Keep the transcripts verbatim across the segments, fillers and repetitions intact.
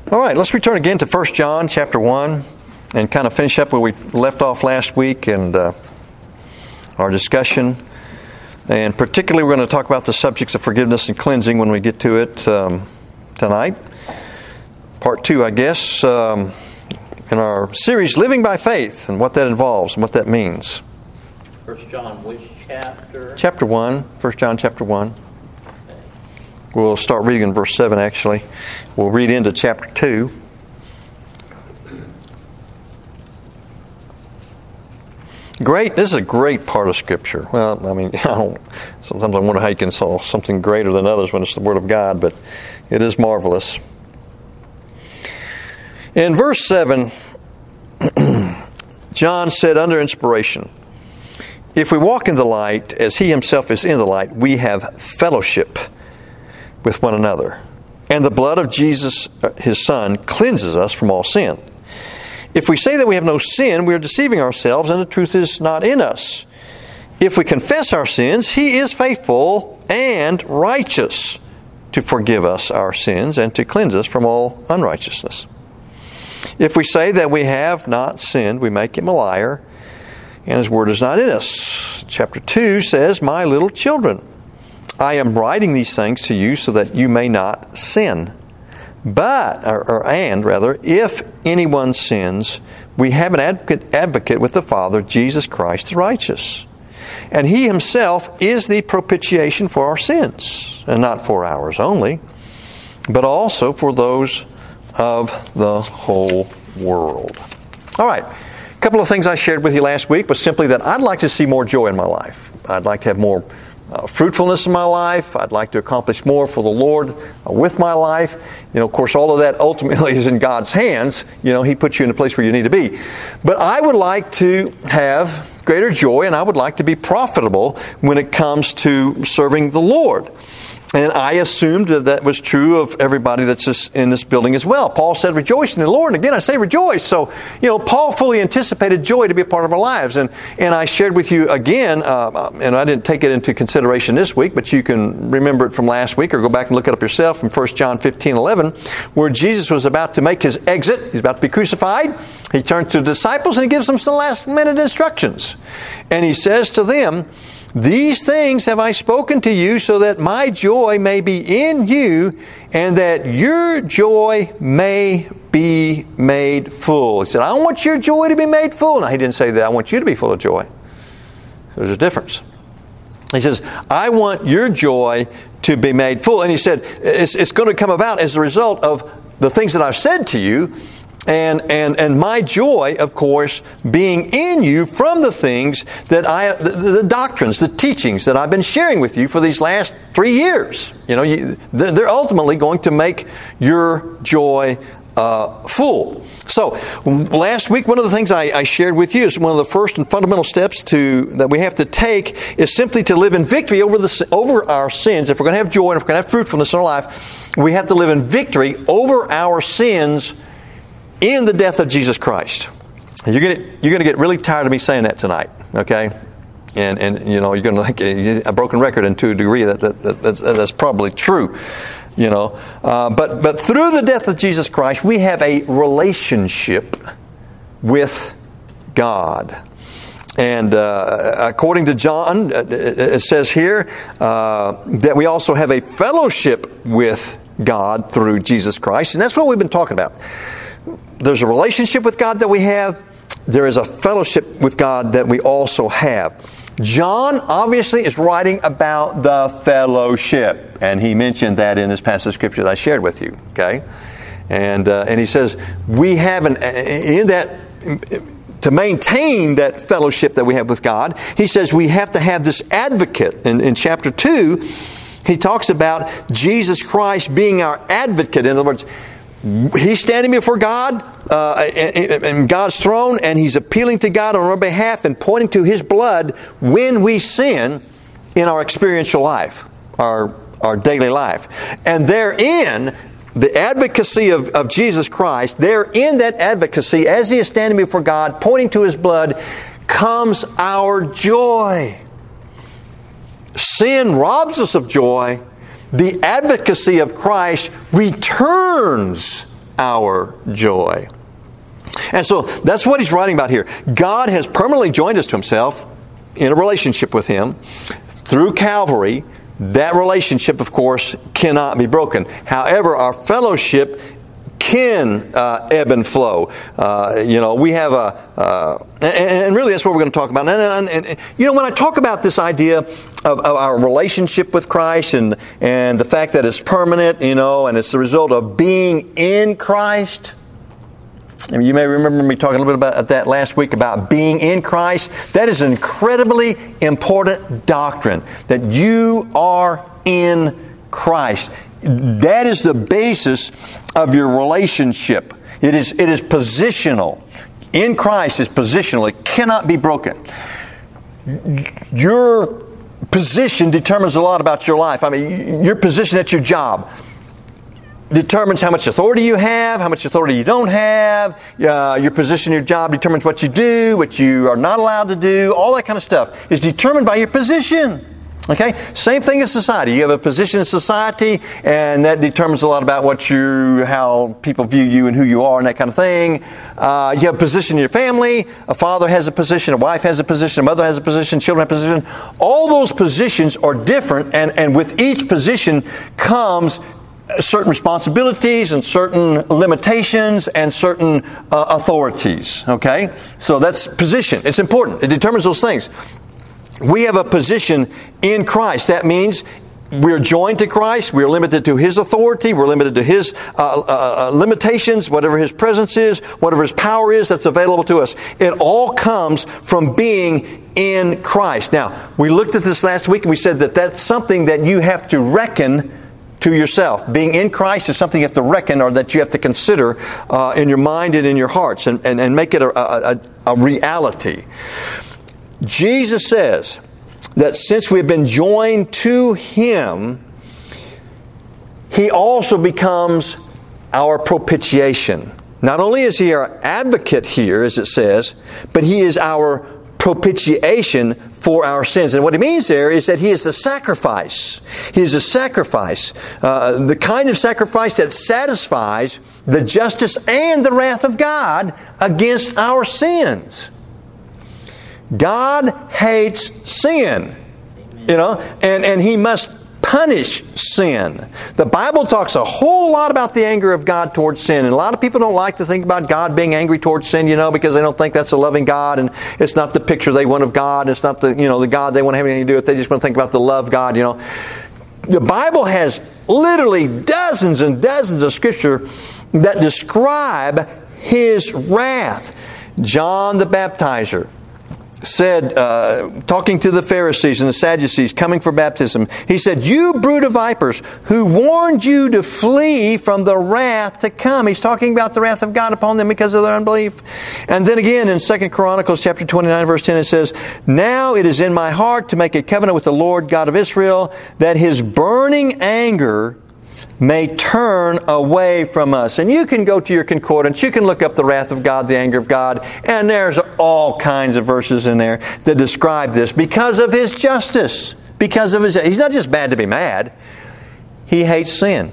All right, let's return again to First John chapter one and kind of finish up where we left off last week and uh, our discussion. And particularly we're going to talk about the subjects of forgiveness and cleansing when we get to it um, tonight. Part two, I guess, um, in our series, Living by Faith, and what that involves and what that means. First John, which chapter? Chapter one, First John chapter one. We'll start reading in verse seven, actually. We'll read into chapter two. Great. This is a great part of Scripture. Well, I mean, I don't, sometimes I wonder how you can saw something greater than others when it's the Word of God, but it is marvelous. In verse seven, John said under inspiration, "If we walk in the light as He Himself is in the light, we have fellowship with one another. And the blood of Jesus, His Son, cleanses us from all sin. If we say that we have no sin, we are deceiving ourselves, and the truth is not in us. If we confess our sins, He is faithful and righteous to forgive us our sins and to cleanse us from all unrighteousness. If we say that we have not sinned, we make Him a liar, and His word is not in us." Chapter two says, "My little children, I am writing these things to you so that you may not sin. But, or, or and rather, if anyone sins, we have an advocate, advocate with the Father, Jesus Christ the righteous. And He Himself is the propitiation for our sins, and not for ours only, but also for those of the whole world." All right. A couple of things I shared with you last week was simply that I'd like to see more joy in my life. I'd like to have more Uh, fruitfulness in my life. I'd like to accomplish more for the Lord uh, with my life. You know, of course, all of that ultimately is in God's hands. You know, He puts you in the place where you need to be. But I would like to have greater joy, and I would like to be profitable when it comes to serving the Lord. And I assumed that that was true of everybody that's in this building as well. Paul said, "Rejoice in the Lord." And again, I say rejoice. So, you know, Paul fully anticipated joy to be a part of our lives. And and I shared with you again, uh, and I didn't take it into consideration this week, but you can remember it from last week or go back and look it up yourself from First John fifteen eleven, where Jesus was about to make His exit. He's about to be crucified. He turns to the disciples and He gives them some last minute instructions. And He says to them, "These things have I spoken to you so that my joy may be in you and that your joy may be made full." He said, "I want your joy to be made full." Now, He didn't say that. I want you to be full of joy. So there's a difference. He says, "I want your joy to be made full." And He said, it's, it's going to come about as a result of the things that I've said to you. And, and and my joy, of course, being in you from the things that I, the, the doctrines, the teachings that I've been sharing with you for these last three years. You know, you, they're ultimately going to make your joy uh, full. So, last week, one of the things I, I shared with you is one of the first and fundamental steps to that we have to take is simply to live in victory over the over our sins. If we're going to have joy and if we're going to have fruitfulness in our life, we have to live in victory over our sins in the death of Jesus Christ. You're going to you're going to get really tired of me saying that tonight, okay? And and you know you're going to like a broken record, and to a degree that, that, that that's, that's probably true, you know. Uh, but but through the death of Jesus Christ, we have a relationship with God. And uh, according to John, it says here uh, that we also have a fellowship with God through Jesus Christ, and that's what we've been talking about. There's a relationship with God that we have. There is a fellowship with God that we also have. John obviously is writing about the fellowship, and he mentioned that in this passage of Scripture that I shared with you. Okay, and uh, and he says we have an in that to maintain that fellowship that we have with God. He says we have to have this advocate. In, in chapter two, he talks about Jesus Christ being our advocate. In other words, He's standing before God, uh, in God's throne, and He's appealing to God on our behalf and pointing to His blood when we sin in our experiential life, our, our daily life. And therein, the advocacy of, of Jesus Christ, therein that advocacy, as He is standing before God, pointing to His blood, comes our joy. Sin robs us of joy. The advocacy of Christ returns our joy. And so that's what he's writing about here. God has permanently joined us to himself in a relationship with him through Calvary. That relationship, of course, cannot be broken. However, our fellowship can uh, ebb and flow. Uh, you know, we have a, uh, and, and really that's what we're going to talk about. And, and, and you know, when I talk about this idea of, of our relationship with Christ and and the fact that it's permanent, you know, and it's the result of being in Christ. And you may remember me talking a little bit about that last week about being in Christ. That is an incredibly important doctrine, that you are in Christ. That is the basis of your relationship. It is it is positional. In Christ is positional. It cannot be broken. Your position determines a lot about your life. I mean, your position at your job determines how much authority you have, how much authority you don't have. Uh, your position in your job determines what you do, what you are not allowed to do. All that kind of stuff is determined by your position. Okay? Same thing in society. You have a position in society, and that determines a lot about what you, how people view you and who you are and that kind of thing. Uh, you have a position in your family. A father has a position. A wife has a position. A mother has a position. Children have a position. All those positions are different, and, and with each position comes certain responsibilities and certain limitations and certain uh, authorities. Okay? So that's position. It's important. It determines those things. We have a position in Christ. That means we're joined to Christ. We're limited to His authority. We're limited to His uh, uh, limitations, whatever His presence is, whatever His power is that's available to us. It all comes from being in Christ. Now, we looked at this last week and we said that that's something that you have to reckon to yourself. Being in Christ is something you have to reckon, or that you have to consider uh, in your mind and in your hearts, and, and, and make it a, a, a reality. Jesus says that since we've been joined to Him, He also becomes our propitiation. Not only is He our advocate here, as it says, but He is our propitiation for our sins. And what He means there is that He is the sacrifice. He is a sacrifice. Uh, the kind of sacrifice that satisfies the justice and the wrath of God against our sins. God hates sin, you know, and, and He must punish sin. The Bible talks a whole lot about the anger of God towards sin, and a lot of people don't like to think about God being angry towards sin, you know, because they don't think that's a loving God, and it's not the picture they want of God. It's not the, you know, the God they want to have anything to do with. They just want to think about the love God, you know. The Bible has literally dozens and dozens of Scripture that describe His wrath. John the Baptizer said, uh, talking to the Pharisees and the Sadducees coming for baptism, he said, "You brood of vipers, who warned you to flee from the wrath to come." He's talking about the wrath of God upon them because of their unbelief. And then again in Second Chronicles chapter twenty-nine verse ten it says, "Now it is in my heart to make a covenant with the Lord God of Israel, that His burning anger may turn away from us." And you can go to your concordance, you can look up the wrath of God, the anger of God, and there's all kinds of verses in there that describe this because of His justice. Because of His, He's not just bad to be mad. He hates sin.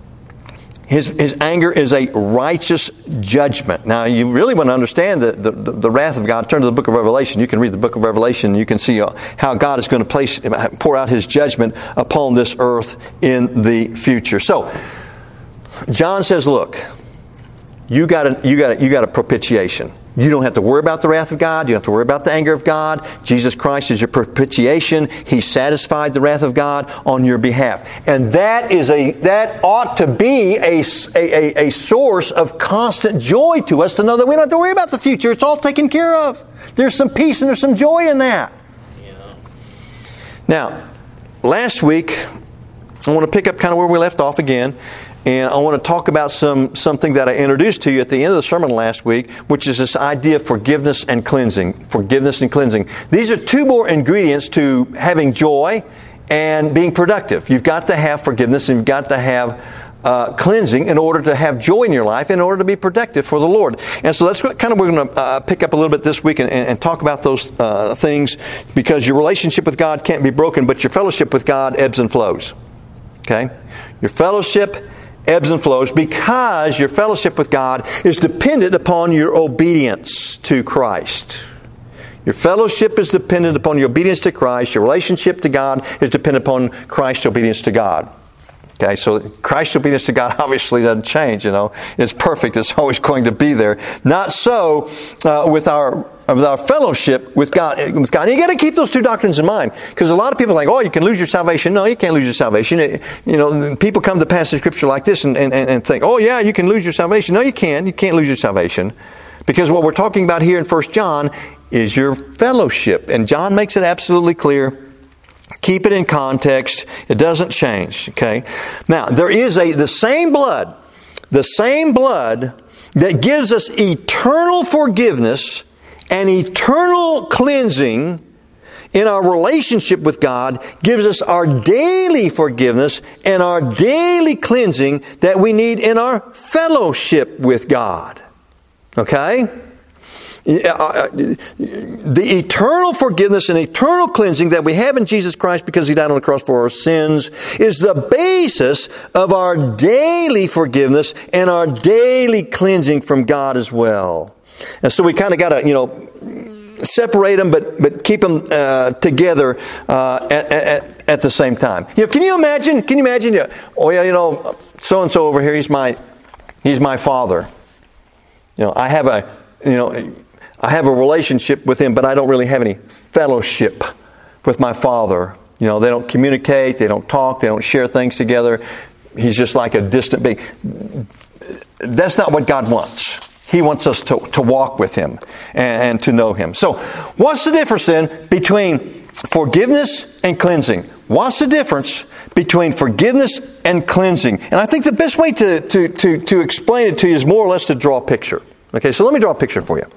His, his anger is a righteous judgment. Now, you really want to understand the, the, the wrath of God, turn to the book of Revelation. You can read the book of Revelation and you can see how God is going to place, pour out His judgment upon this earth in the future. So, John says, look, you got a, you got a, you got a propitiation. You don't have to worry about the wrath of God. You don't have to worry about the anger of God. Jesus Christ is your propitiation. He satisfied the wrath of God on your behalf. And that is a that ought to be a, a, a source of constant joy to us, to know that we don't have to worry about the future. It's all taken care of. There's some peace and there's some joy in that. Yeah. Now, last week, I want to pick up kind of where we left off again. And I want to talk about some something that I introduced to you at the end of the sermon last week, which is this idea of forgiveness and cleansing. Forgiveness and cleansing. These are two more ingredients to having joy and being productive. You've got to have forgiveness and you've got to have uh, cleansing in order to have joy in your life, in order to be productive for the Lord. And so that's what kind of we're going to uh, pick up a little bit this week and, and talk about those uh, things, because your relationship with God can't be broken, but your fellowship with God ebbs and flows. Okay? Your fellowship ebbs and flows because your fellowship with God is dependent upon your obedience to Christ. Your fellowship is dependent upon your obedience to Christ. Your relationship to God is dependent upon Christ's obedience to God. Okay, so Christ's obedience to God obviously doesn't change, you know. It's perfect. It's always going to be there. Not so uh, with our with our fellowship with God. With God. And you got to keep those two doctrines in mind, because a lot of people think, oh, you can lose your salvation. No, you can't lose your salvation. It, you know, people come to passage of Scripture like this and, and, and think, oh, yeah, you can lose your salvation. No, you can't. You can't lose your salvation, because what we're talking about here in First John is your fellowship. And John makes it absolutely clear. Keep it in context. It doesn't change. Okay. Now, there is a the same blood, the same blood that gives us eternal forgiveness and eternal cleansing in our relationship with God, gives us our daily forgiveness and our daily cleansing that we need in our fellowship with God. Okay? The eternal forgiveness and eternal cleansing that we have in Jesus Christ because He died on the cross for our sins is the basis of our daily forgiveness and our daily cleansing from God as well. And so we kind of got to, you know, separate them, but but keep them uh, together uh, at, at at the same time. You know, can you imagine? Can you imagine? You know, oh yeah, you know, so and so over here, he's my he's my father. You know, I have a you know. I have a relationship with him, but I don't really have any fellowship with my father. You know, they don't communicate, they don't talk, they don't share things together. He's just like a distant being. That's not what God wants. He wants us to, to walk with Him and, and to know Him. So, what's the difference then between forgiveness and cleansing? What's the difference between forgiveness and cleansing? And I think the best way to, to, to, to explain it to you is more or less to draw a picture. Okay, so let me draw a picture for you.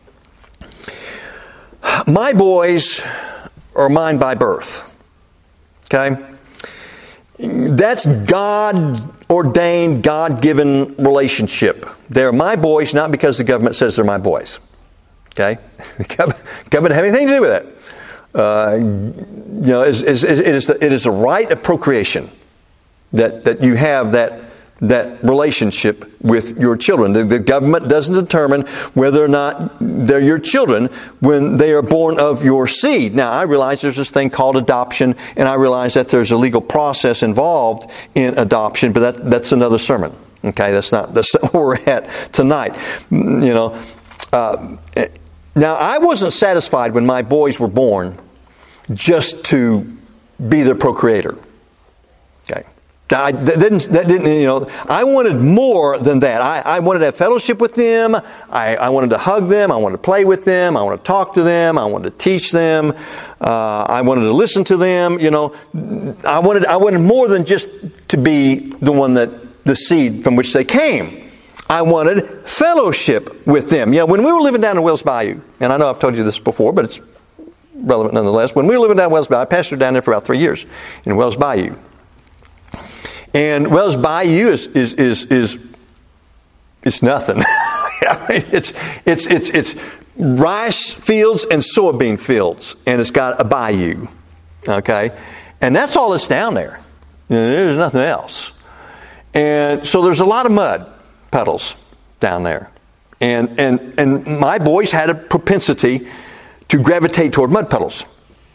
My boys are mine by birth. Okay? That's God-ordained, God-given relationship. They're my boys not because the government says they're my boys. Okay? The government doesn't have anything to do with that. Uh, you know, it's, it's, it is the, it is the right of procreation that, that you have that that relationship with your children. The, the government doesn't determine whether or not they're your children when they are born of your seed. Now, I realize there's this thing called adoption, and I realize that there's a legal process involved in adoption, but that, that's another sermon. Okay, that's not that's not where we're at tonight. You know, uh, now I wasn't satisfied when my boys were born just to be their procreator. Okay. I that didn't, that didn't, you know, I wanted more than that. I, I wanted to have fellowship with them. I, I wanted to hug them. I wanted to play with them. I wanted to talk to them. I wanted to teach them. Uh, I wanted to listen to them. You know, I wanted, I wanted more than just to be the one that, the seed from which they came. I wanted fellowship with them. You know, when we were living down in Wells Bayou, and I know I've told you this before, but it's relevant nonetheless. When we were living down in Wells Bayou, I pastored down there for about three years in Wells Bayou. And Wells Bayou is is is is it's nothing. I mean, it's it's it's it's rice fields and soybean fields, and it's got a bayou. Okay, and that's all that's down there. There's nothing else. And so there's a lot of mud puddles down there, and and and my boys had a propensity to gravitate toward mud puddles,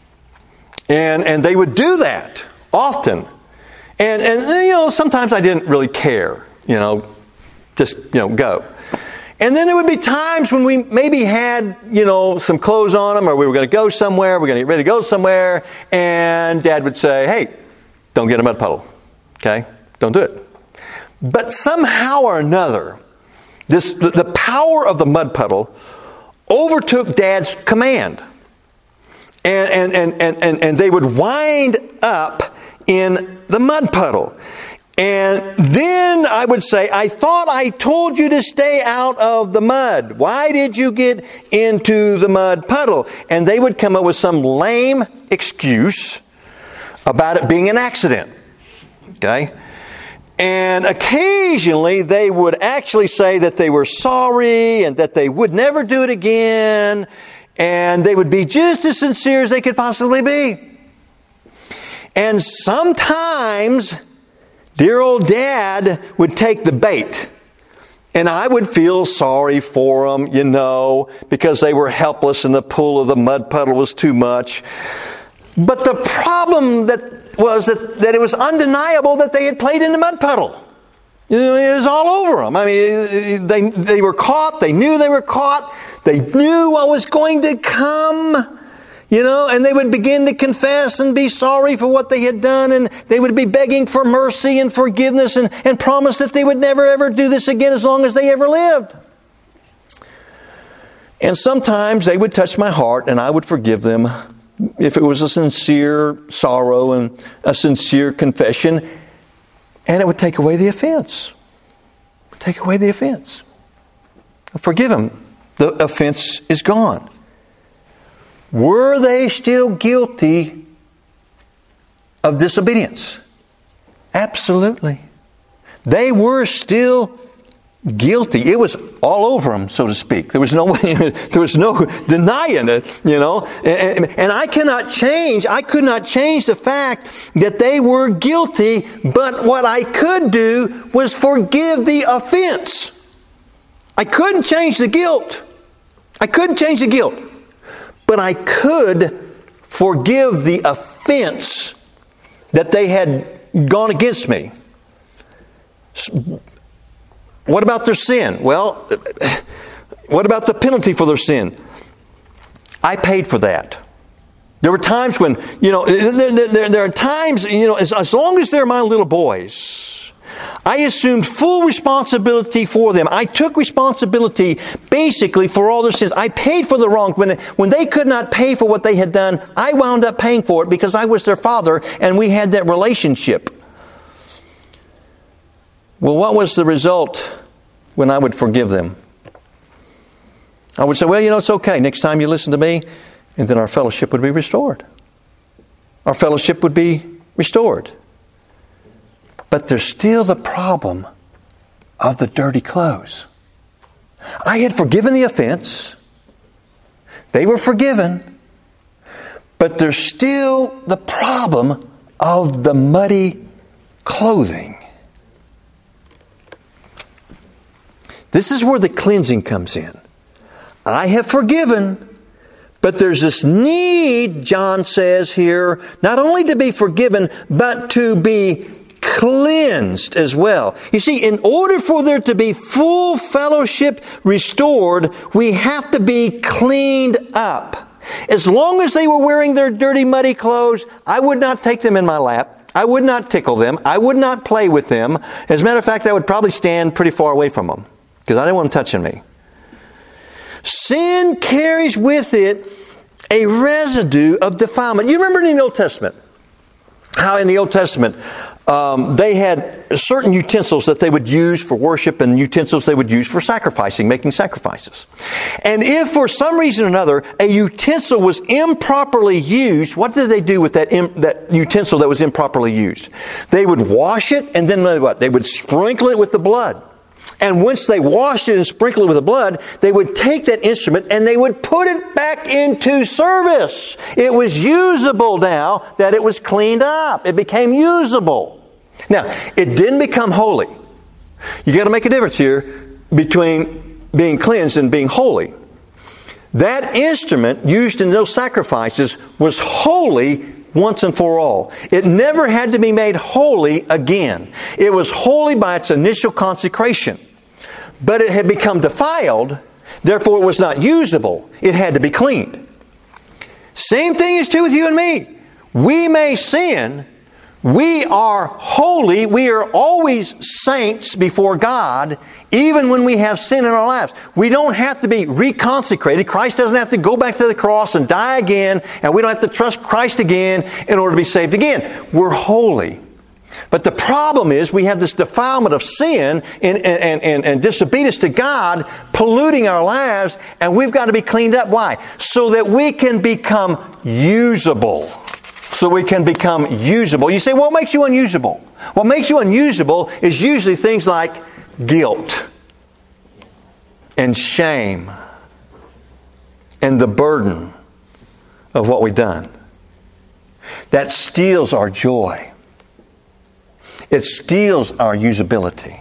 and and they would do that often. And, and, you know, sometimes I didn't really care, you know, just, you know, go. And then there would be times when we maybe had, you know, some clothes on them, or we were going to go somewhere, we we're going to get ready to go somewhere, and Dad would say, hey, don't get a mud puddle, okay? Don't do it. But somehow or another, this the, the power of the mud puddle overtook Dad's command. And, and, and, and, and, and they would wind up in the mud puddle. And then I would say, I thought I told you to stay out of the mud. Why did you get into the mud puddle? And they would come up with some lame excuse about it being an accident. Okay? And occasionally they would actually say that they were sorry and that they would never do it again. And they would be just as sincere as they could possibly be. And sometimes dear old Dad would take the bait. And I would feel sorry for them, you know, because they were helpless and the pull of the mud puddle was too much. But the problem that was that, that it was undeniable that they had played in the mud puddle. It was all over them. I mean, they, they were caught. They knew they were caught. They knew what was going to come. You know, and they would begin to confess and be sorry for what they had done, and they would be begging for mercy and forgiveness and, and promise that they would never ever do this again as long as they ever lived. And sometimes they would touch my heart and I would forgive them if it was a sincere sorrow and a sincere confession, and it would take away the offense. Take away the offense. Forgive them. The offense is gone. Were they still guilty of disobedience? Absolutely. They were still guilty. It was all over them, so to speak. There was no way, there was no denying it, you know. And, and I cannot change, I could not change the fact that they were guilty, but what I could do was forgive the offense. I couldn't change the guilt. I couldn't change the guilt. But I could forgive the offense that they had gone against me. What about their sin? Well, what about the penalty for their sin? I paid for that. There were times when, you know, there, there, there are times, you know, as, as long as they're my little boys, I assumed full responsibility for them. I took responsibility basically for all their sins. I paid for the wrong. When, when they could not pay for what they had done, I wound up paying for it because I was their father and we had that relationship. Well, what was the result when I would forgive them? I would say, well, you know, it's okay. Next time you listen to me, and then our fellowship would be restored. Our fellowship would be restored. But there's still the problem of the dirty clothes. I had forgiven the offense. They were forgiven. But there's still the problem of the muddy clothing. This is where the cleansing comes in. I have forgiven, but there's this need, John says here, not only to be forgiven, but to be cleansed as well. You see, in order for there to be full fellowship restored, we have to be cleaned up. As long as they were wearing their dirty, muddy clothes, I would not take them in my lap. I would not tickle them. I would not play with them. As a matter of fact, I would probably stand pretty far away from them because I didn't want them touching me. Sin carries with it a residue of defilement. You remember in the Old Testament, how in the Old Testament, um, they had certain utensils that they would use for worship and utensils they would use for sacrificing, making sacrifices. And if for some reason or another a utensil was improperly used, what did they do with that, im- that utensil that was improperly used? They would wash it and then what? They would sprinkle it with the blood. And once they washed it and sprinkled it with the blood, they would take that instrument and they would put it back into service. It was usable now that it was cleaned up. It became usable. Now, it didn't become holy. You got to make a difference here between being cleansed and being holy. That instrument used in those sacrifices was holy once and for all. It never had to be made holy again. It was holy by its initial consecration. But it had become defiled, therefore it was not usable. It had to be cleaned. Same thing is true with you and me. We may sin. We are holy. We are always saints before God, even when we have sin in our lives. We don't have to be reconsecrated. Christ doesn't have to go back to the cross and die again, and we don't have to trust Christ again in order to be saved again. We're holy. But the problem is we have this defilement of sin and, and, and, and disobedience to God polluting our lives, and we've got to be cleaned up. Why? So that we can become usable. So we can become usable. You say, what makes you unusable? What makes you unusable is usually things like guilt and shame and the burden of what we've done. That steals our joy. It steals our usability.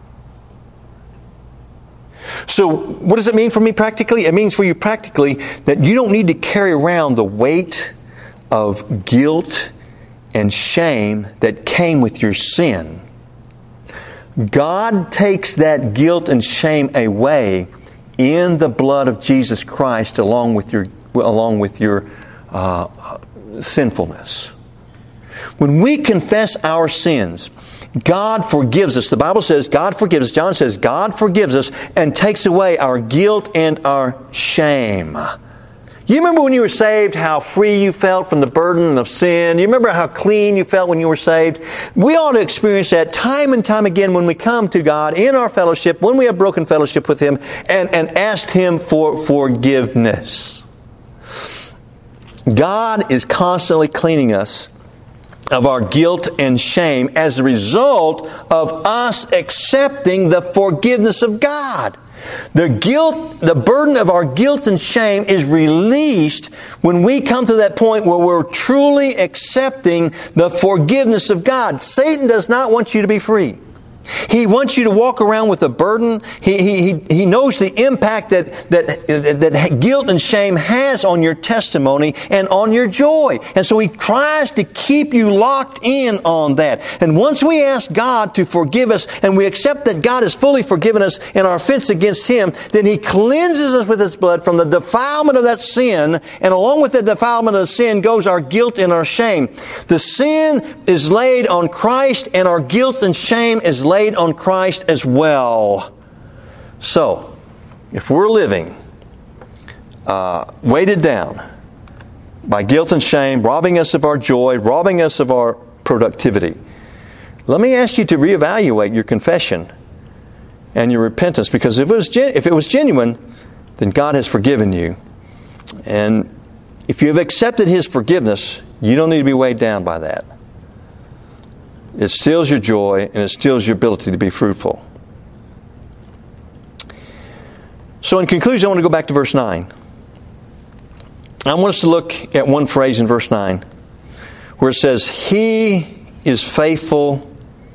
So what does it mean for me practically? It means for you practically that you don't need to carry around the weight of guilt and shame that came with your sin. God takes that guilt and shame away in the blood of Jesus Christ along with your, along with your uh, sinfulness. When we confess our sins, God forgives us. The Bible says God forgives us. John says God forgives us and takes away our guilt and our shame. You remember when you were saved, how free you felt from the burden of sin? You remember how clean you felt when you were saved? We ought to experience that time and time again when we come to God in our fellowship, when we have broken fellowship with Him, and, and ask Him for forgiveness. God is constantly cleaning us of our guilt and shame as a result of us accepting the forgiveness of God. The guilt, the burden of our guilt and shame is released when we come to that point where we're truly accepting the forgiveness of God. Satan does not want you to be free. He wants you to walk around with a burden. He, he, he knows the impact that, that, that guilt and shame has on your testimony and on your joy. And so he tries to keep you locked in on that. And once we ask God to forgive us and we accept that God has fully forgiven us in our offense against Him, then He cleanses us with His blood from the defilement of that sin. And along with the defilement of the sin goes our guilt and our shame. The sin is laid on Christ and our guilt and shame is laid on Christ as well. So, if we're living uh, weighted down by guilt and shame, robbing us of our joy, robbing us of our productivity, let me ask you to reevaluate your confession and your repentance, because if it was gen- if it was genuine, then God has forgiven you. And if you have accepted His forgiveness, you don't need to be weighed down by that. It steals your joy and it steals your ability to be fruitful. So in conclusion, I want to go back to verse nine. I want us to look at one phrase in verse nine where it says, He is faithful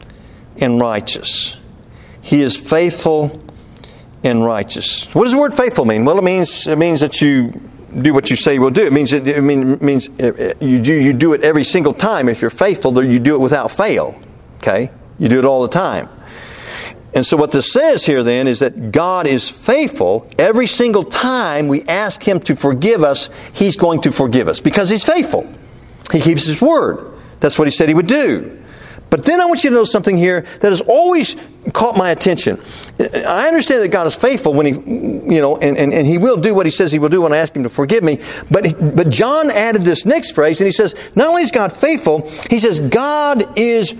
and righteous. He is faithful and righteous. What does the word faithful mean? Well, it means it means that you do what you say you will do. It means it, it means you do you do it every single time. If you're faithful, you do it without fail. Okay, you do it all the time. And so what this says here then is that God is faithful. Every single time we ask Him to forgive us, He's going to forgive us because He's faithful. He keeps His word. That's what He said He would do. But then I want you to know something here that has always caught my attention. I understand that God is faithful when He, you know, and, and, and He will do what He says He will do when I ask Him to forgive me. But, but John added this next phrase, and he says, not only is God faithful, he says, God is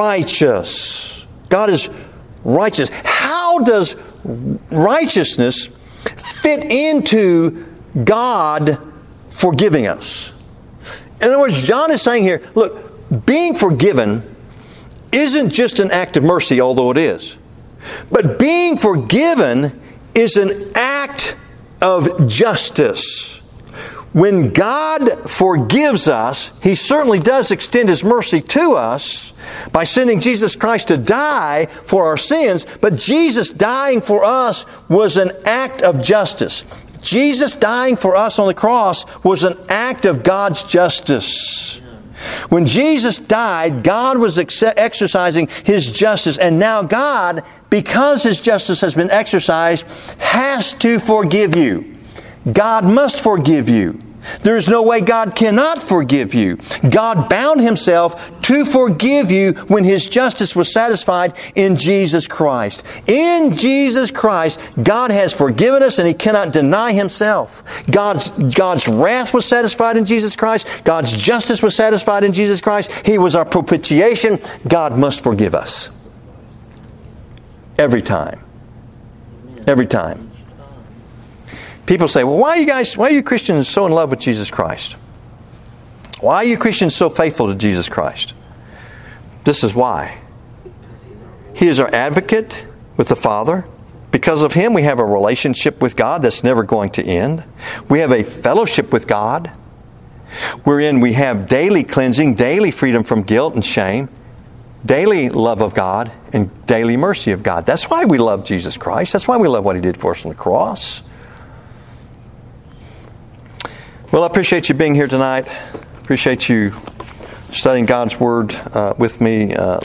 righteous. God is righteous. How does righteousness fit into God forgiving us? In other words, John is saying here, look, being forgiven isn't just an act of mercy, although it is. But being forgiven is an act of justice. When God forgives us, He certainly does extend His mercy to us by sending Jesus Christ to die for our sins. But Jesus dying for us was an act of justice. Jesus dying for us on the cross was an act of God's justice. When Jesus died, God was ex- exercising His justice. And now God, because His justice has been exercised, has to forgive you. God must forgive you. There is no way God cannot forgive you. God bound Himself to forgive you when His justice was satisfied in Jesus Christ. In Jesus Christ, God has forgiven us and He cannot deny Himself. God's, God's wrath was satisfied in Jesus Christ. God's justice was satisfied in Jesus Christ. He was our propitiation. God must forgive us. Every time. Every time. People say, well, why are you guys, why are you Christians so in love with Jesus Christ? Why are you Christians so faithful to Jesus Christ? This is why. He is our advocate with the Father. Because of Him, we have a relationship with God that's never going to end. We have a fellowship with God wherein we have daily cleansing, daily freedom from guilt and shame. daily love of God and daily mercy of God. That's why we love Jesus Christ. That's why we love what He did for us on the cross. Well, I appreciate you being here tonight. Appreciate you studying God's Word uh, with me. Uh,